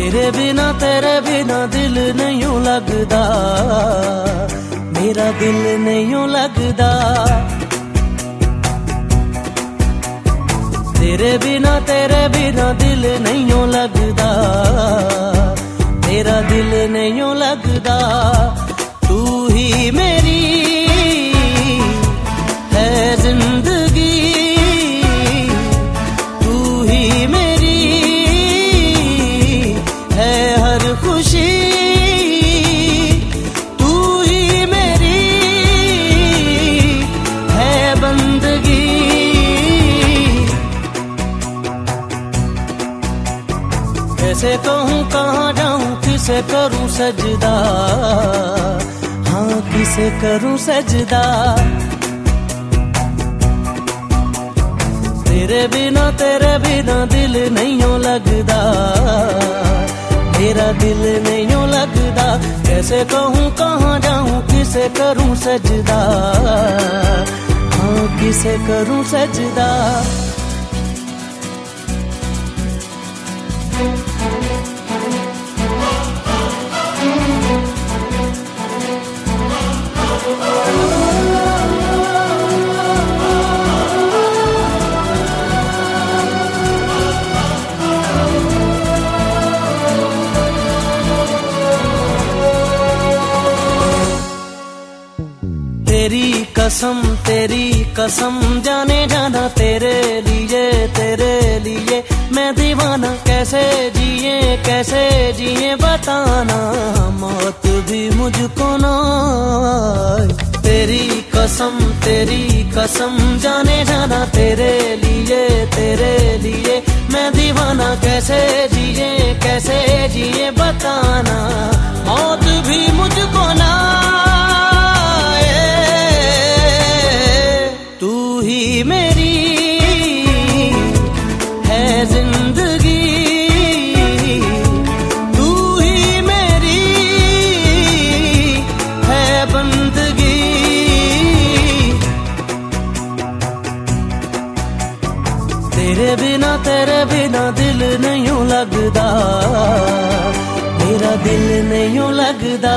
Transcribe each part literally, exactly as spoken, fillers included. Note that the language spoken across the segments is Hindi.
तेरे बिना तेरे बिना दिल नहीं यूं लगदा, मेरा दिल नहीं यूं लगदा। तेरे बिना तेरे बिना दिल नहीं यूं लगदा, मेरा दिल नहीं यूं लगदा। तू ही मेरी है जिंदगी, तू ही मेरी है हर खुशी, तू ही मेरी है बंदगी। कैसे कहूँ कहाँ जाऊँ किसे करूँ सजदा, हाँ किसे करूँ सजदा। तेरे बिना तेरे बिना दिल नहीं यूं लगदा, मेरा दिल नहीं यूं लगदा। कैसे कहूँ कहाँ जाऊँ किसे करूँ सजदा, हाँ किसे करूँ सजदा। तेरी कसम तेरी कसम जाने जाना, तेरे लिए तेरे लिए मैं दीवाना। कैसे जिए कैसे जिए बताना, मौत भी मुझको ना आए। तेरी कसम तेरी कसम जाने जाना, तेरे लिए तेरे लिए मैं दीवाना। कैसे जिए कैसे जिए बताना, मौत भी मुझको ना आए। तू ही मेरी है जिंदगी, तू ही मेरी है बंदगी। तेरे बिना तेरे बिना दिल नहीं यूं लगदा, मेरा दिल नहीं यूं लगदा।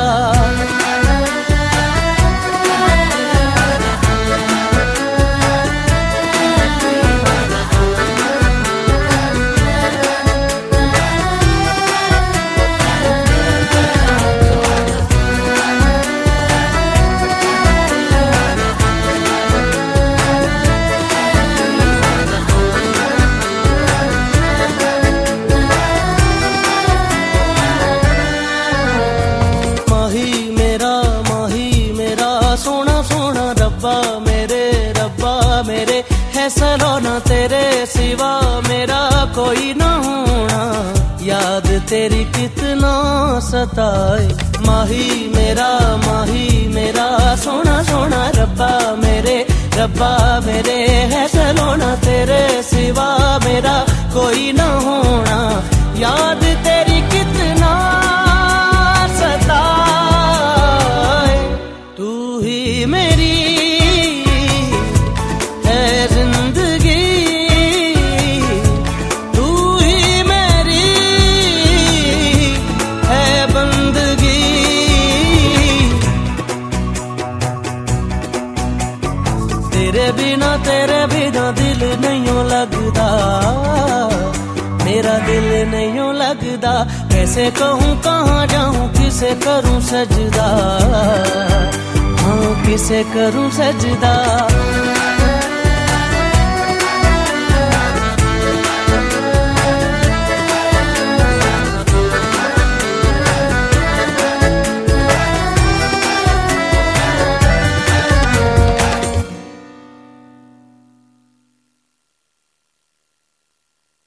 है सलोना तेरे सिवा मेरा कोई न होना, याद तेरी कितना सताए। माही मेरा माही मेरा सोना सोना रब्बा मेरे रब्बा मेरे, है सलोना तेरे सिवा मेरा कोई न होना, याद तेरी कितना सताए। तू ही मेरी तेरे बिना तेरे बिना दिल नहीं यूं लगदा, मेरा दिल नहीं यूं लगदा। कैसे कहूँ कहाँ जाऊँ किसे करूँ सजदा, हाँ किसे करूँ सजदा।